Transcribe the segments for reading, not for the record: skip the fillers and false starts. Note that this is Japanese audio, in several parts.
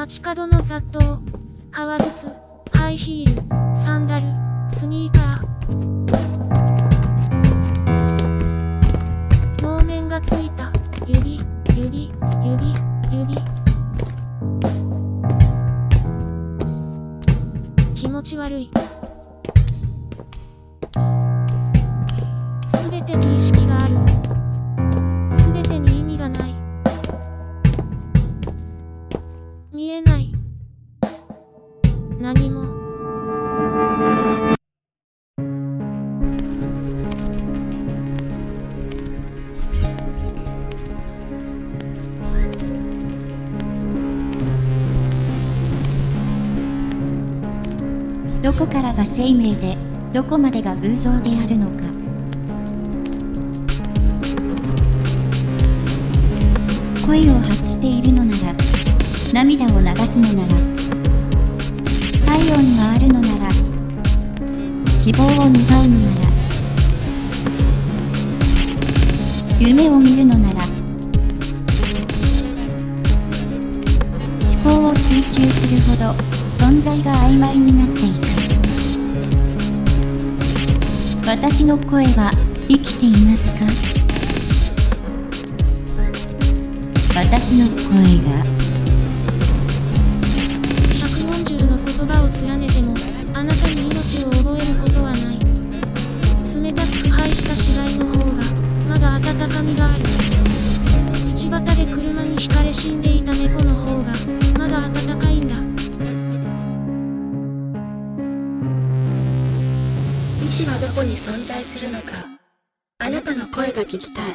街角の雑踏、革靴、ハイヒール、サンダル、スニーカー。能面がついた指。気持ち悪い。すべてに意識がある。すべてに意味がない。見えない。何も。 どこからが生命で、どこまでが偶像であるのか。声を発しているのなら、涙を流すのなら、体温があるのなら、希望を願うのなら、夢を見るのなら、思考を追求するほど存在が曖昧になっていく。私の声は生きていますか？私の声が 140の言葉を連ねてもあなたに命を覚えることはない。冷たく腐敗した死骸の方がまだ温かみがある。道端で車にひかれ死んでいた猫の方がまだ温かいんだ。 意志はどこに存在するのか、あなたの声が聞きたい。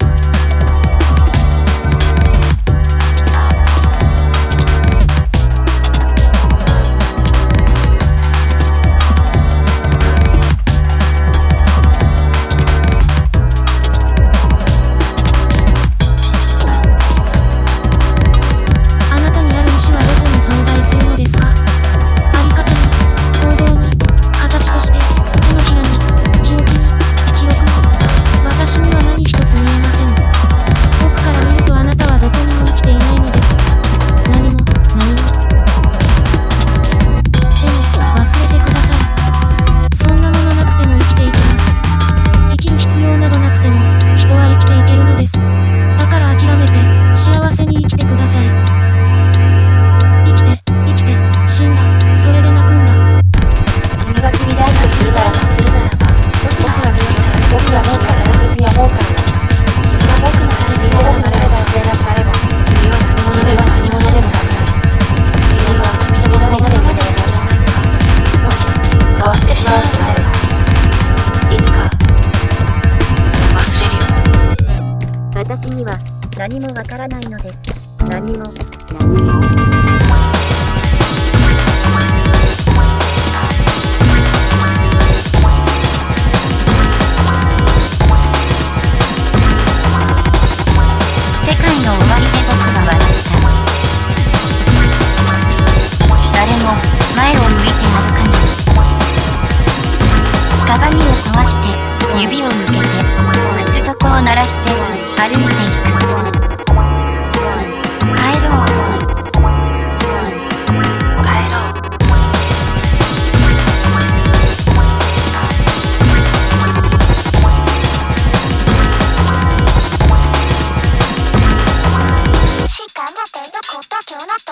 あなたにある意志はどこに存在するのですか？あり方に、行動に、形として、手のひらに、記憶に、記録に。私には何一つ見えません。僕から見るとあなたはどこにも生きていないのです。何も。でも、忘れてください。そんなものなくても生きていけます。生きる必要などなくても、人は生きていけるのです。だから諦めて、幸せに生きてください。生きて、死んだ、それで泣くんだ。 君が君であるとするならば、僕が君を大切に思うから君が僕の大切に思うから忘れなくなれば、君は何者でもなくなる。君は君のものでもなくなる。もし変わってしまうのであれば、いつか忘れるよ。 私には何もわからないのです。何も。世界の終わりで僕は笑った。誰も前を向いて歩かない。鏡を壊して指を向けて靴底を鳴らして歩いていく。